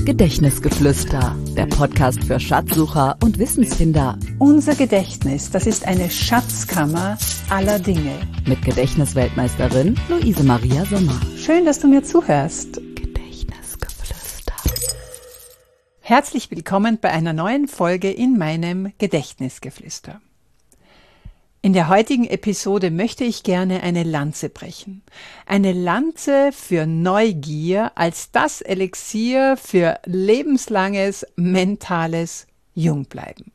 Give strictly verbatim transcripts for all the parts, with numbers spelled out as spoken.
Gedächtnisgeflüster, der Podcast für Schatzsucher und Wissensfinder. Unser Gedächtnis, das ist eine Schatzkammer aller Dinge. Mit Gedächtnisweltmeisterin Luise Maria Sommer. Schön, dass du mir zuhörst. Gedächtnisgeflüster. Herzlich willkommen bei einer neuen Folge in meinem Gedächtnisgeflüster. In der heutigen Episode möchte ich gerne eine Lanze brechen. Eine Lanze für Neugier als das Elixier für lebenslanges mentales Jungbleiben.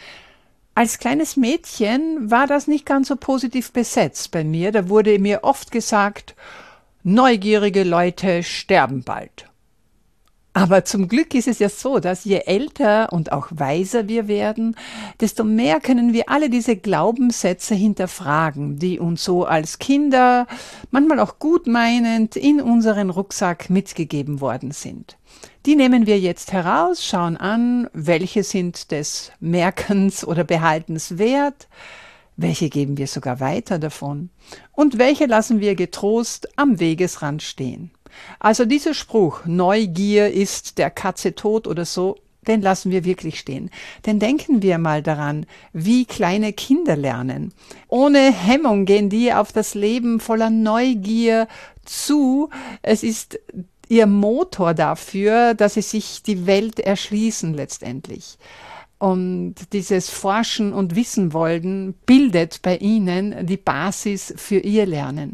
Als kleines Mädchen war das nicht ganz so positiv besetzt bei mir. Da wurde mir oft gesagt, neugierige Leute sterben bald. Aber zum Glück ist es ja so, dass je älter und auch weiser wir werden, desto mehr können wir alle diese Glaubenssätze hinterfragen, die uns so als Kinder, manchmal auch gutmeinend, in unseren Rucksack mitgegeben worden sind. Die nehmen wir jetzt heraus, schauen an, welche sind des Merkens oder Behaltens wert, welche geben wir sogar weiter davon und welche lassen wir getrost am Wegesrand stehen. Also dieser Spruch, Neugier ist der Katze tot oder so, den lassen wir wirklich stehen. Denn denken wir mal daran, wie kleine Kinder lernen. Ohne Hemmung gehen die auf das Leben voller Neugier zu. Es ist ihr Motor dafür, dass sie sich die Welt erschließen letztendlich. Und dieses Forschen und Wissen wollen bildet bei ihnen die Basis für ihr Lernen.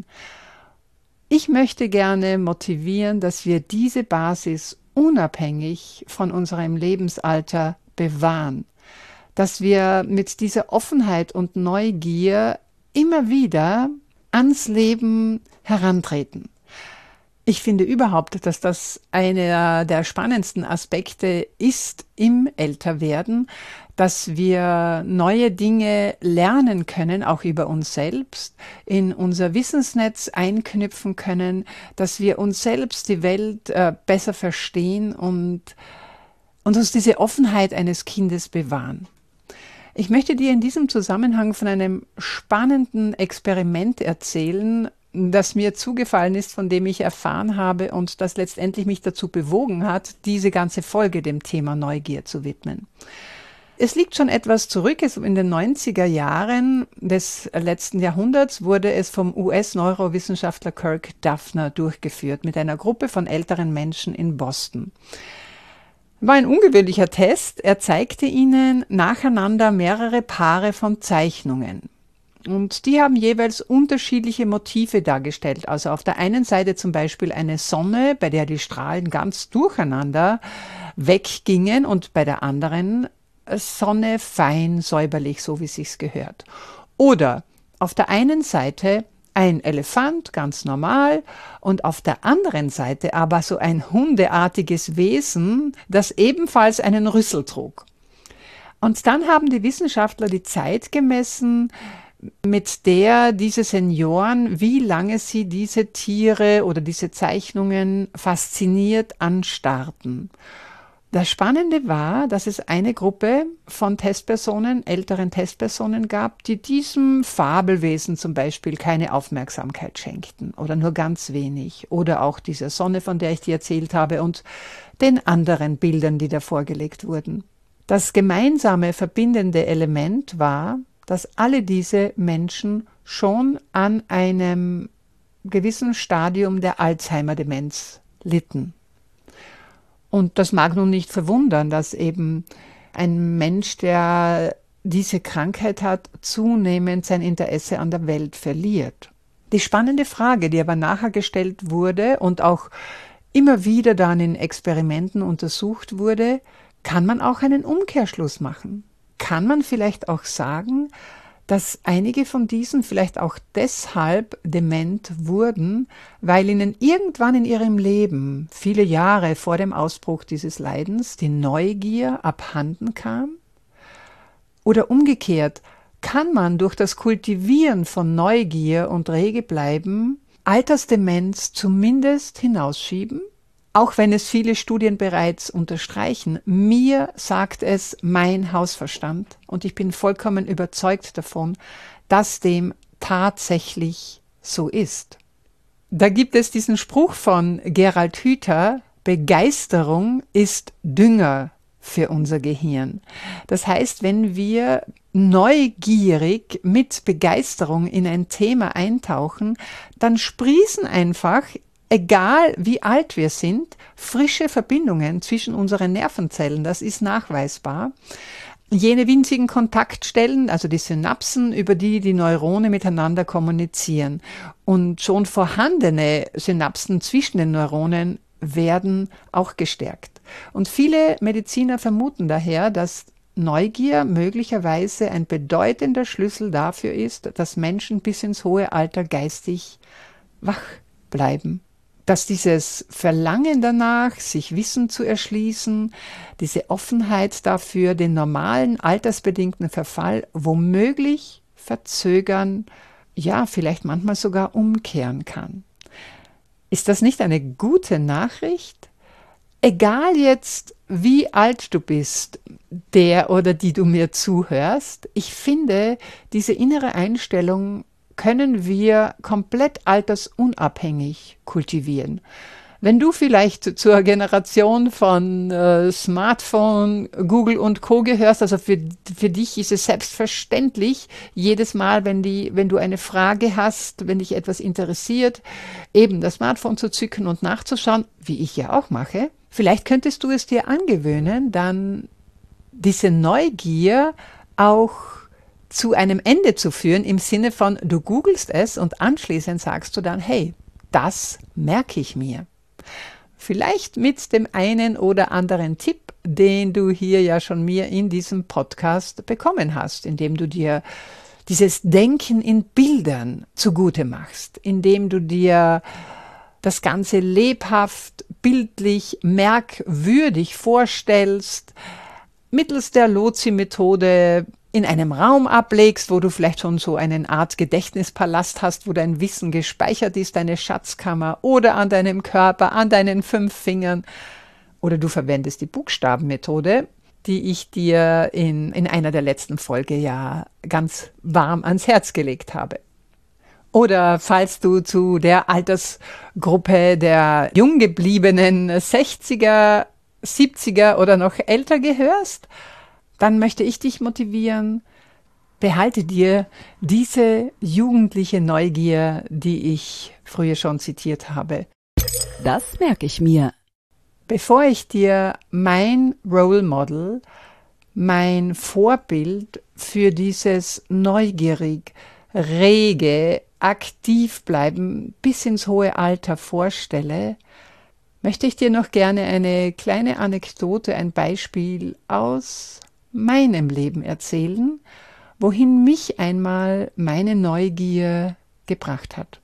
Ich möchte gerne motivieren, dass wir diese Basis unabhängig von unserem Lebensalter bewahren, dass wir mit dieser Offenheit und Neugier immer wieder ans Leben herantreten. Ich finde überhaupt, dass das einer der spannendsten Aspekte ist im Älterwerden, dass wir neue Dinge lernen können, auch über uns selbst, in unser Wissensnetz einknüpfen können, dass wir uns selbst die Welt äh, besser verstehen und, und uns diese Offenheit eines Kindes bewahren. Ich möchte dir in diesem Zusammenhang von einem spannenden Experiment erzählen, das mir zugefallen ist, von dem ich erfahren habe und das letztendlich mich dazu bewogen hat, diese ganze Folge dem Thema Neugier zu widmen. Es liegt schon etwas zurück. In den neunziger Jahren des letzten Jahrhunderts wurde es vom U S-Neurowissenschaftler Kirk Duffner durchgeführt mit einer Gruppe von älteren Menschen in Boston. War ein ungewöhnlicher Test. Er zeigte ihnen nacheinander mehrere Paare von Zeichnungen. Und die haben jeweils unterschiedliche Motive dargestellt. Also auf der einen Seite zum Beispiel eine Sonne, bei der die Strahlen ganz durcheinander weggingen und bei der anderen Sonne fein, säuberlich, so wie es sich gehört. Oder auf der einen Seite ein Elefant, ganz normal, und auf der anderen Seite aber so ein hundeartiges Wesen, das ebenfalls einen Rüssel trug. Und dann haben die Wissenschaftler die Zeit gemessen, mit der diese Senioren, wie lange sie diese Tiere oder diese Zeichnungen fasziniert anstarrten. Das Spannende war, dass es eine Gruppe von Testpersonen, älteren Testpersonen gab, die diesem Fabelwesen zum Beispiel keine Aufmerksamkeit schenkten oder nur ganz wenig. Oder auch dieser Sonne, von der ich dir erzählt habe, und den anderen Bildern, die da vorgelegt wurden. Das gemeinsame verbindende Element war, dass alle diese Menschen schon an einem gewissen Stadium der Alzheimer-Demenz litten. Und das mag nun nicht verwundern, dass eben ein Mensch, der diese Krankheit hat, zunehmend sein Interesse an der Welt verliert. Die spannende Frage, die aber nachher gestellt wurde und auch immer wieder dann in Experimenten untersucht wurde, kann man auch einen Umkehrschluss machen? Kann man vielleicht auch sagen, dass einige von diesen vielleicht auch deshalb dement wurden, weil ihnen irgendwann in ihrem Leben, viele Jahre vor dem Ausbruch dieses Leidens, die Neugier abhanden kam? Oder umgekehrt, kann man durch das Kultivieren von Neugier und Regebleiben Altersdemenz zumindest hinausschieben? Auch wenn es viele Studien bereits unterstreichen, mir sagt es mein Hausverstand und ich bin vollkommen überzeugt davon, dass dem tatsächlich so ist. Da gibt es diesen Spruch von Gerald Hüther, Begeisterung ist Dünger für unser Gehirn. Das heißt, wenn wir neugierig mit Begeisterung in ein Thema eintauchen, dann sprießen einfach, egal wie alt wir sind, frische Verbindungen zwischen unseren Nervenzellen. Das ist nachweisbar. Jene winzigen Kontaktstellen, also die Synapsen, über die die Neurone miteinander kommunizieren. Und schon vorhandene Synapsen zwischen den Neuronen werden auch gestärkt. Und viele Mediziner vermuten daher, dass Neugier möglicherweise ein bedeutender Schlüssel dafür ist, dass Menschen bis ins hohe Alter geistig wach bleiben. Dass dieses Verlangen danach, sich Wissen zu erschließen, diese Offenheit dafür, den normalen altersbedingten Verfall womöglich verzögern, ja, vielleicht manchmal sogar umkehren kann. Ist das nicht eine gute Nachricht? Egal jetzt, wie alt du bist, der oder die du mir zuhörst, ich finde, diese innere Einstellung können wir komplett altersunabhängig kultivieren. Wenn du vielleicht zur Generation von äh, Smartphone, Google und Co. gehörst, also für, für dich ist es selbstverständlich, jedes Mal, wenn, die, wenn du eine Frage hast, wenn dich etwas interessiert, eben das Smartphone zu zücken und nachzuschauen, wie ich ja auch mache. Vielleicht könntest du es dir angewöhnen, dann diese Neugier auch zu einem Ende zu führen, im Sinne von, du googelst es und anschließend sagst du dann, hey, das merke ich mir. Vielleicht mit dem einen oder anderen Tipp, den du hier ja schon mir in diesem Podcast bekommen hast, indem du dir dieses Denken in Bildern zugute machst, indem du dir das Ganze lebhaft, bildlich, merkwürdig vorstellst, mittels der Lozi-Methode in einem Raum ablegst, wo du vielleicht schon so eine Art Gedächtnispalast hast, wo dein Wissen gespeichert ist, deine Schatzkammer, oder an deinem Körper, an deinen fünf Fingern. Oder du verwendest die Buchstabenmethode, die ich dir in, in einer der letzten Folgen ja ganz warm ans Herz gelegt habe. Oder falls du zu der Altersgruppe der jung gebliebenen sechziger, siebziger oder noch älter gehörst, dann möchte ich dich motivieren, behalte dir diese jugendliche Neugier, die ich früher schon zitiert habe. Das merke ich mir. Bevor ich dir mein Role Model, mein Vorbild für dieses neugierig, rege, aktiv bleiben bis ins hohe Alter vorstelle, möchte ich dir noch gerne eine kleine Anekdote, ein Beispiel aus meinem Leben erzählen, wohin mich einmal meine Neugier gebracht hat.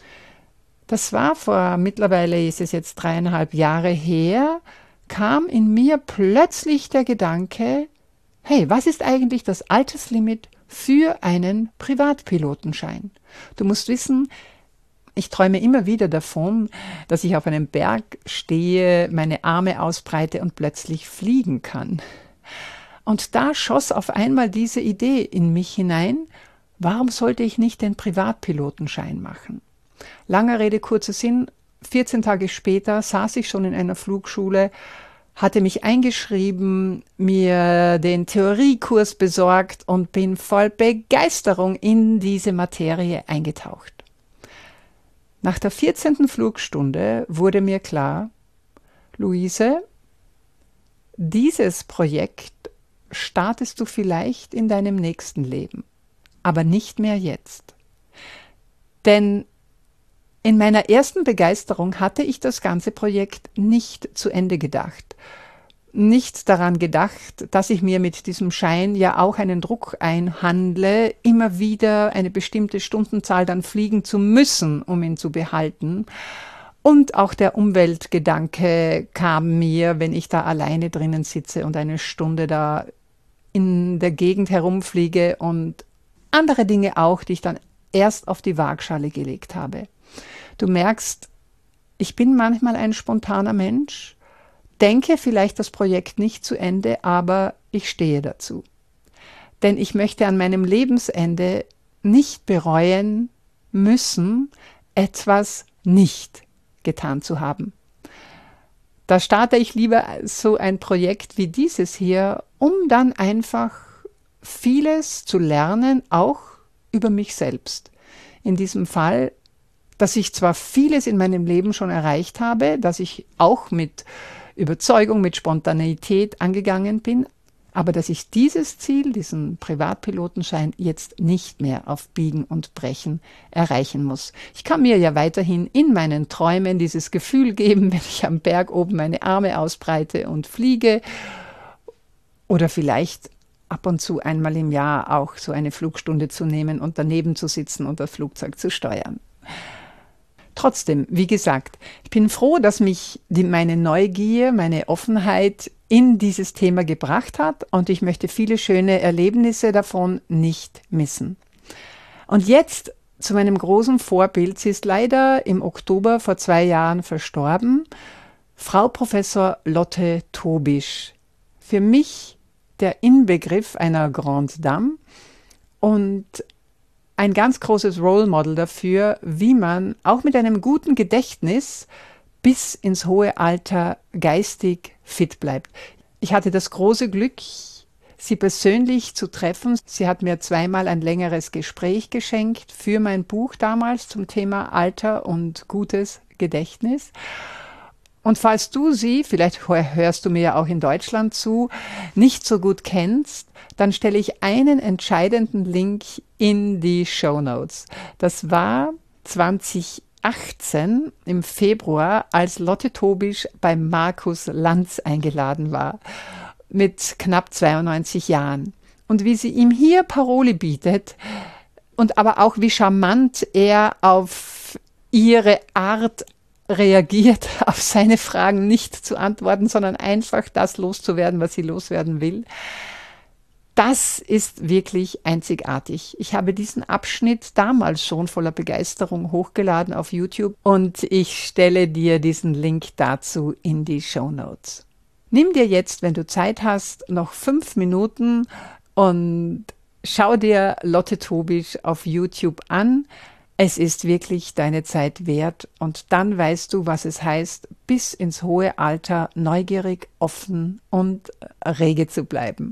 Das war vor, mittlerweile ist es jetzt dreieinhalb Jahre her, kam in mir plötzlich der Gedanke, hey, was ist eigentlich das Alterslimit für einen Privatpilotenschein? Du musst wissen, ich träume immer wieder davon, dass ich auf einem Berg stehe, meine Arme ausbreite und plötzlich fliegen kann. Und da schoss auf einmal diese Idee in mich hinein, warum sollte ich nicht den Privatpilotenschein machen? Langer Rede, kurzer Sinn, vierzehn Tage später saß ich schon in einer Flugschule, hatte mich eingeschrieben, mir den Theoriekurs besorgt und bin voll Begeisterung in diese Materie eingetaucht. Nach der vierzehnten Flugstunde wurde mir klar, Luise, dieses Projekt startest du vielleicht in deinem nächsten Leben, aber nicht mehr jetzt. Denn in meiner ersten Begeisterung hatte ich das ganze Projekt nicht zu Ende gedacht. Nicht daran gedacht, dass ich mir mit diesem Schein ja auch einen Druck einhandle, immer wieder eine bestimmte Stundenzahl dann fliegen zu müssen, um ihn zu behalten. Und auch der Umweltgedanke kam mir, wenn ich da alleine drinnen sitze und eine Stunde da in der Gegend herumfliege und andere Dinge auch, die ich dann erst auf die Waagschale gelegt habe. Du merkst, ich bin manchmal ein spontaner Mensch, denke vielleicht das Projekt nicht zu Ende, aber ich stehe dazu. Denn ich möchte an meinem Lebensende nicht bereuen müssen, etwas nicht getan zu haben. Da starte ich lieber so ein Projekt wie dieses hier, um dann einfach vieles zu lernen, auch über mich selbst. In diesem Fall, dass ich zwar vieles in meinem Leben schon erreicht habe, dass ich auch mit Überzeugung, mit Spontaneität angegangen bin, aber dass ich dieses Ziel, diesen Privatpilotenschein, jetzt nicht mehr auf Biegen und Brechen erreichen muss. Ich kann mir ja weiterhin in meinen Träumen dieses Gefühl geben, wenn ich am Berg oben meine Arme ausbreite und fliege, oder vielleicht ab und zu einmal im Jahr auch so eine Flugstunde zu nehmen und daneben zu sitzen und das Flugzeug zu steuern. Trotzdem, wie gesagt, ich bin froh, dass mich die, meine Neugier, meine Offenheit in dieses Thema gebracht hat und ich möchte viele schöne Erlebnisse davon nicht missen. Und jetzt zu meinem großen Vorbild. Sie ist leider im Oktober vor zwei Jahren verstorben. Frau Professor Lotte Tobisch. Für mich der Inbegriff einer Grande Dame und ein ganz großes Role Model dafür, wie man auch mit einem guten Gedächtnis bis ins hohe Alter geistig fit bleibt. Ich hatte das große Glück, sie persönlich zu treffen. Sie hat mir zweimal ein längeres Gespräch geschenkt für mein Buch damals zum Thema Alter und gutes Gedächtnis. Und falls du sie, vielleicht hörst du mir ja auch in Deutschland zu, nicht so gut kennst, dann stelle ich einen entscheidenden Link in die Shownotes. Das war zweitausendachtzehn im Februar, als Lotte Tobisch bei Markus Lanz eingeladen war, mit knapp zweiundneunzig Jahren. Und wie sie ihm hier Paroli bietet und aber auch wie charmant er auf ihre Art reagiert, auf seine Fragen nicht zu antworten, sondern einfach das loszuwerden, was sie loswerden will. Das ist wirklich einzigartig. Ich habe diesen Abschnitt damals schon voller Begeisterung hochgeladen auf YouTube und ich stelle dir diesen Link dazu in die Shownotes. Nimm dir jetzt, wenn du Zeit hast, noch fünf Minuten und schau dir Lotte Tobisch auf YouTube an. Es ist wirklich deine Zeit wert und dann weißt du, was es heißt, bis ins hohe Alter neugierig, offen und rege zu bleiben.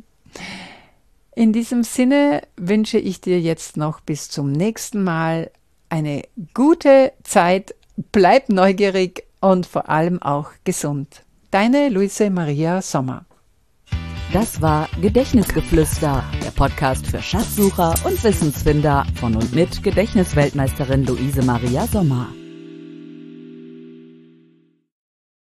In diesem Sinne wünsche ich dir jetzt noch bis zum nächsten Mal eine gute Zeit, bleib neugierig und vor allem auch gesund. Deine Luise Maria Sommer. Das war Gedächtnisgeflüster, der Podcast für Schatzsucher und Wissensfinder von und mit Gedächtnisweltmeisterin Luise Maria Sommer.